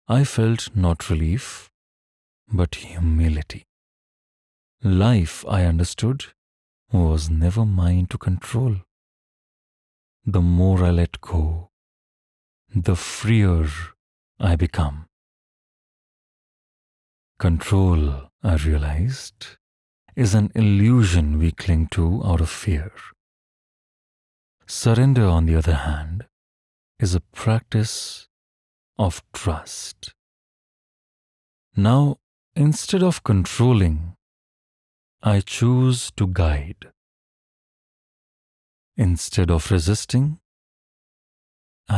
I felt not relief, but humility. Life, I understood, was never mine to control. The more I let go, the freer I become. Control, I realized, is an illusion we cling to out of fear. Surrender, on the other hand, is a practice of trust. Now, instead of controlling, I choose to guide. Instead of resisting,